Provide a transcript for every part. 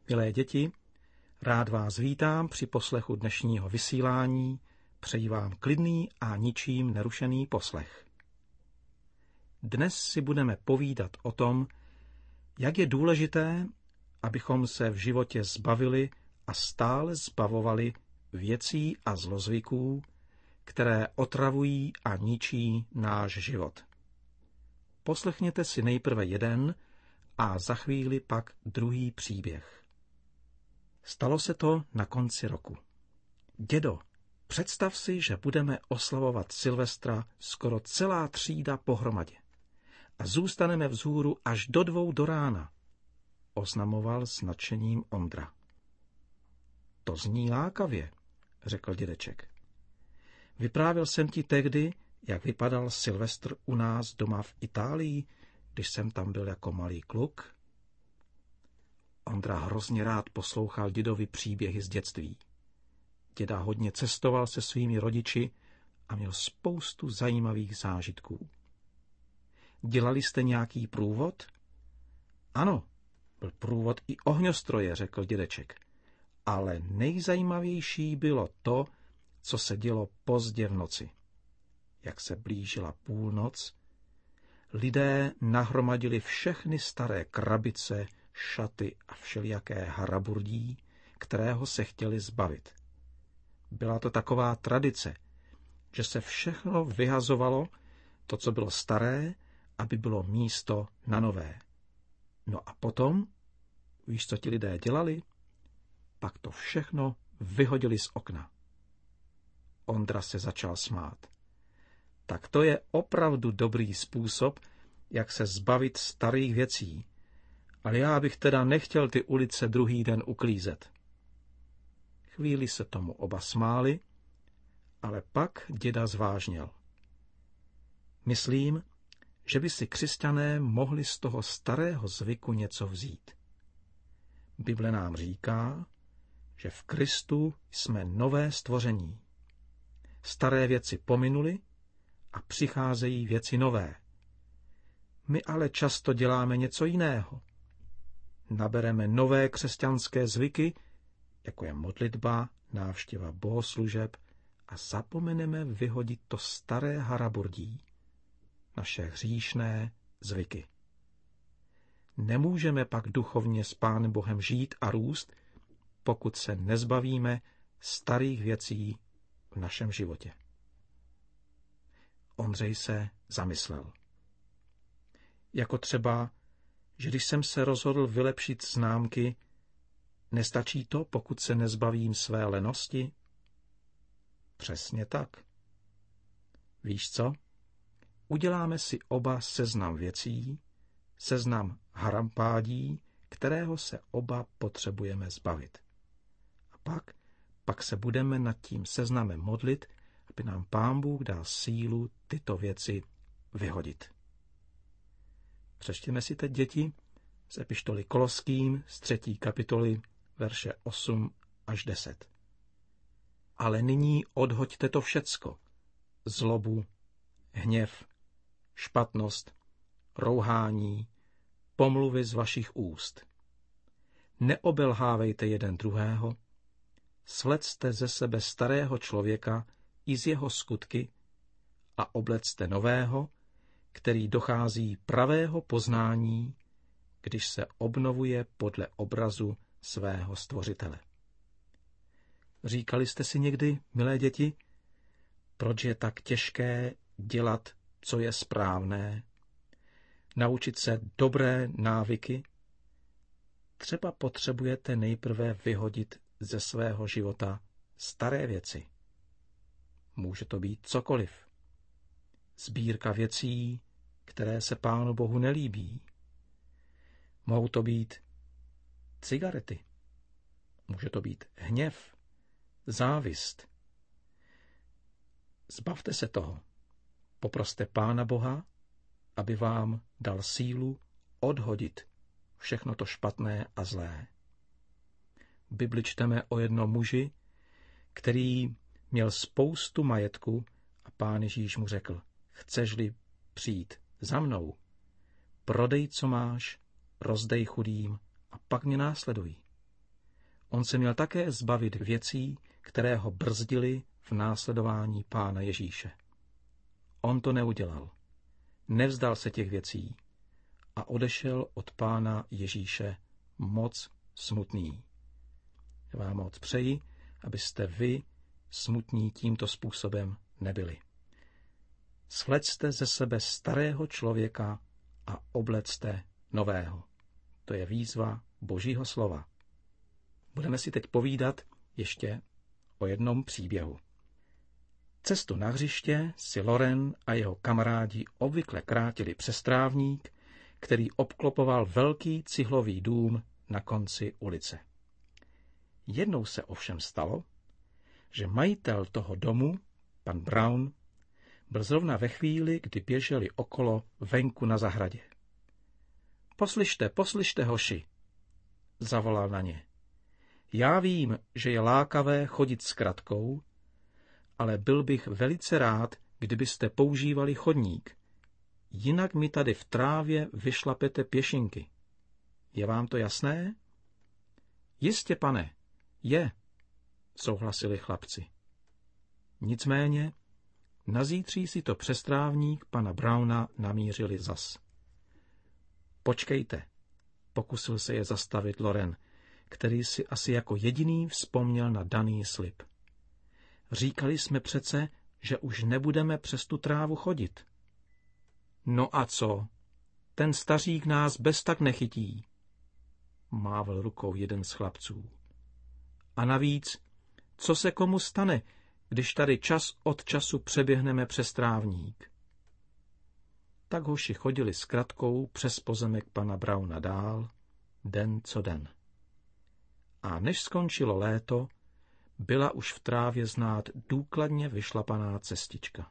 Milé děti, rád vás vítám při poslechu dnešního vysílání, přeji vám klidný a ničím nerušený poslech. Dnes si budeme povídat o tom, jak je důležité, abychom se v životě zbavili a stále zbavovali věcí a zlozvyků, které otravují a ničí náš život. Poslechněte si nejprve jeden a za chvíli pak druhý příběh. Stalo se to na konci roku. Dědo, představ si, že budeme oslavovat Silvestra skoro celá třída pohromadě a zůstaneme vzhůru až do 2 do rána, oznamoval s nadšením Ondra. To zní lákavě, řekl dědeček. Vyprávěl jsem ti tehdy, jak vypadal Silvestr u nás doma v Itálii, když jsem tam byl jako malý kluk. Ondra hrozně rád poslouchal dědovi příběhy z dětství. Děda hodně cestoval se svými rodiči a měl spoustu zajímavých zážitků. Dělali jste nějaký průvod? Ano, byl průvod i ohňostroje, řekl dědeček. Ale nejzajímavější bylo to, co se dělo pozdě v noci. Jak se blížila půlnoc, lidé nahromadili všechny staré krabice, šaty a všelijaké haraburdí, kterého se chtěli zbavit. Byla to taková tradice, že se všechno vyhazovalo, to, co bylo staré, aby bylo místo na nové. No a potom, víš, co ti lidé dělali? Pak to všechno vyhodili z okna. Ondra se začal smát. Tak to je opravdu dobrý způsob, jak se zbavit starých věcí. Ale já bych teda nechtěl ty ulice druhý den uklízet. Chvíli se tomu oba smáli, ale pak děda zvážněl. Myslím, že by si křesťané mohli z toho starého zvyku něco vzít. Bible nám říká, že v Kristu jsme nové stvoření. Staré věci pominuly a přicházejí věci nové. My ale často děláme něco jiného. Nabereme nové křesťanské zvyky, jako je modlitba, návštěva bohoslužeb, a zapomeneme vyhodit to staré haraburdí, naše hříšné zvyky. Nemůžeme pak duchovně s Pánem Bohem žít a růst, pokud se nezbavíme starých věcí v našem životě. Ondřej se zamyslel. Jako třeba, že když jsem se rozhodl vylepšit známky, nestačí to, pokud se nezbavím své lenosti? Přesně tak. Víš co? Uděláme si oba seznam věcí, seznam harampádí, kterého se oba potřebujeme zbavit. A pak se budeme nad tím seznamem modlit, aby nám Pán Bůh dal sílu tyto věci vyhodit. Přečtěme si teď, děti, z epištoly Koloským z 3. kapitoly, verše 8 až 10. Ale nyní odhoďte to všecko, zlobu, hněv, špatnost, rouhání, pomluvy z vašich úst. Neobelhávejte jeden druhého, svlecte ze sebe starého člověka i z jeho skutky a oblecte nového, který dochází pravého poznání, když se obnovuje podle obrazu svého stvořitele. Říkali jste si někdy, milé děti, proč je tak těžké dělat, co je správné, naučit se dobré návyky? Třeba potřebujete nejprve vyhodit ze svého života staré věci. Může to být cokoliv. Sbírka věcí, které se Pánu Bohu nelíbí. Mohou to být cigarety. Může to být hněv, závist. Zbavte se toho. Poproste Pána Boha, aby vám dal sílu odhodit všechno to špatné a zlé. V Bibli čteme o jednom muži, který měl spoustu majetku a Pán Ježíš mu řekl, chceš-li přijít za mnou, prodej, co máš, rozdej chudým a pak mě následuj. On se měl také zbavit věcí, které ho brzdily v následování Pána Ježíše. On to neudělal. Nevzdal se těch věcí a odešel od Pána Ježíše moc smutný. Já vám moc přeji, abyste vy smutní tímto způsobem nebyli. Svlečte ze sebe starého člověka a oblecte nového. To je výzva Božího slova. Budeme si teď povídat ještě o jednom příběhu. Cestu na hřiště si Loren a jeho kamarádi obvykle krátili přes trávník, který obklopoval velký cihlový dům na konci ulice. Jednou se ovšem stalo, že majitel toho domu, pan Brown, byl zrovna ve chvíli, kdy běželi okolo venku na zahradě. Poslyšte, hoši, zavolal na ně. Já vím, že je lákavé chodit s kratkou, ale byl bych velice rád, kdybyste používali chodník. Jinak mi tady v trávě vyšlapete pěšinky. Je vám to jasné? Jistě, pane, je, souhlasili chlapci. Nicméně, nazítří si to přes trávník pana Browna namířili zas. Počkejte, pokusil se je zastavit Loren, který si asi jako jediný vzpomněl na daný slib. Říkali jsme přece, že už nebudeme přes tu trávu chodit. No a co? Ten stařík nás bez tak nechytí, mával rukou jeden z chlapců. A navíc, co se komu stane, když tady čas od času přeběhneme přes trávník? Tak hoši chodili s kratkou přes pozemek pana Browna dál, den co den. A než skončilo léto, byla už v trávě znát důkladně vyšlapaná cestička.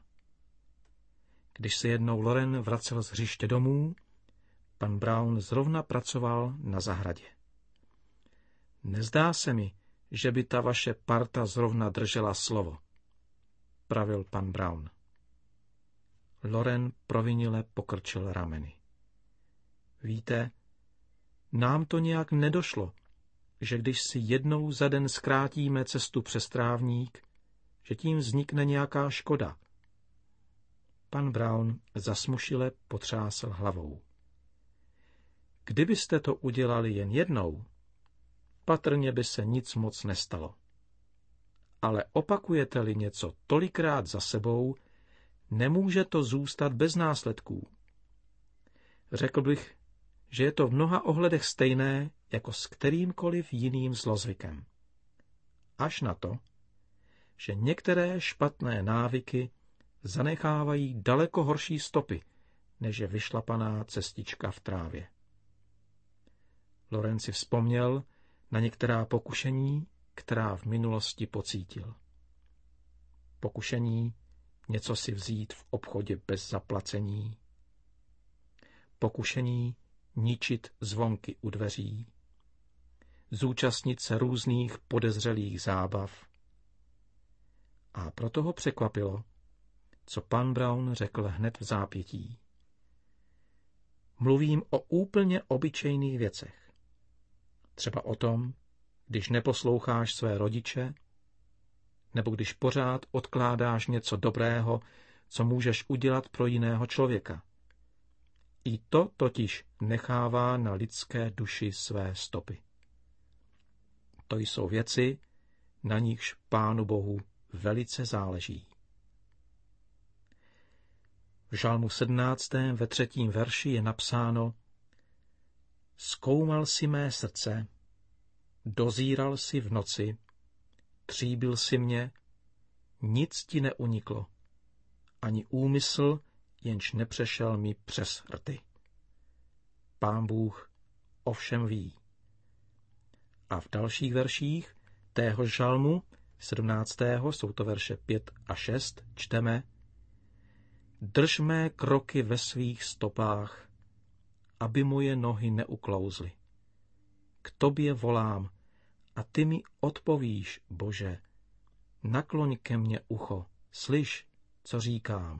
Když se jednou Loren vracel z hřiště domů, pan Brown zrovna pracoval na zahradě. Nezdá se mi, že by ta vaše parta zrovna držela slovo, pravil pan Brown. Loren provinile pokrčil rameny. Víte, nám to nějak nedošlo, že když si jednou za den zkrátíme cestu přes trávník, že tím vznikne nějaká škoda. Pan Brown zasmušile potřásl hlavou. Kdybyste to udělali jen jednou, patrně by se nic moc nestalo. Ale opakujete-li něco tolikrát za sebou, nemůže to zůstat bez následků. Řekl bych, že je to v mnoha ohledech stejné jako s kterýmkoliv jiným zlozvykem. Až na to, že některé špatné návyky zanechávají daleko horší stopy, než je vyšlapaná cestička v trávě. Loren si vzpomněl na některá pokušení, která v minulosti pocítil. Pokušení něco si vzít v obchodě bez zaplacení. Pokušení ničit zvonky u dveří. Zúčastnit se různých podezřelých zábav. A proto ho překvapilo, co pan Brown řekl hned v zápětí. Mluvím o úplně obyčejných věcech. Třeba o tom, když neposloucháš své rodiče, nebo když pořád odkládáš něco dobrého, co můžeš udělat pro jiného člověka. I to totiž nechává na lidské duši své stopy. To jsou věci, na nichž Pánu Bohu velice záleží. V Žalmu 17. ve 3. verši je napsáno: Zkoumal si mé srdce, dozíral si v noci, tříbil si mě, nic ti neuniklo, ani úmysl, jenž nepřešel mi přes rty. Pán Bůh ovšem ví. A v dalších verších téhož žalmu 17. jsou to verše 5 a 6, čteme: Drž mé kroky ve svých stopách, aby moje nohy neuklouzly. K tobě volám a ty mi odpovíš, Bože. Nakloň ke mně ucho, slyš, co říkám.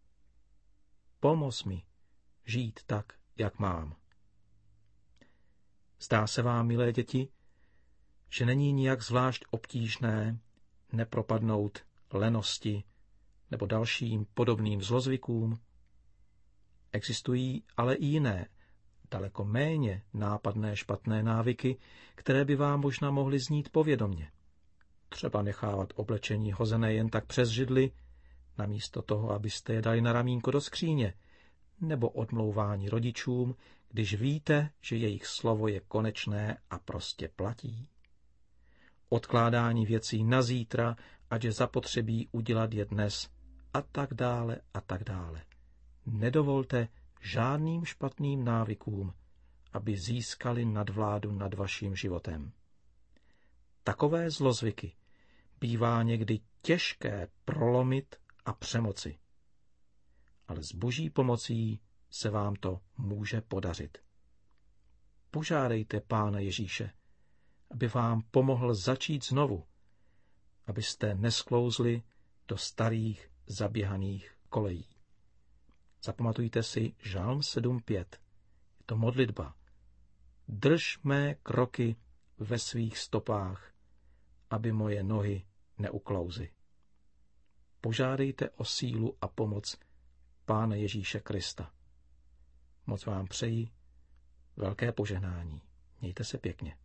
Pomoz mi žít tak, jak mám. Zdá se vám, milé děti, že není nijak zvlášť obtížné nepropadnout lenosti nebo dalším podobným zlozvykům? Existují ale i jiné, daleko méně nápadné špatné návyky, které by vám možná mohly znít povědomě. Třeba nechávat oblečení hozené jen tak přes židli, namísto toho, abyste je dali na ramínko do skříně, nebo odmlouvání rodičům, když víte, že jejich slovo je konečné a prostě platí. Odkládání věcí na zítra, ať je zapotřebí udělat je dnes, a tak dále a tak dále. Nedovolte žádným špatným návykům, aby získali nadvládu nad vaším životem. Takové zlozvyky bývá někdy těžké prolomit a přemoci. Ale s Boží pomocí se vám to může podařit. Požádejte Pána Ježíše, aby vám pomohl začít znovu, abyste nesklouzli do starých zaběhaných kolejí. Zapamatujte si Žalm 7.5. Je to modlitba. Drž mé kroky ve svých stopách, aby moje nohy neuklouzly. Požádejte o sílu a pomoc Pána Ježíše Krista. Moc vám přeji velké požehnání. Mějte se pěkně.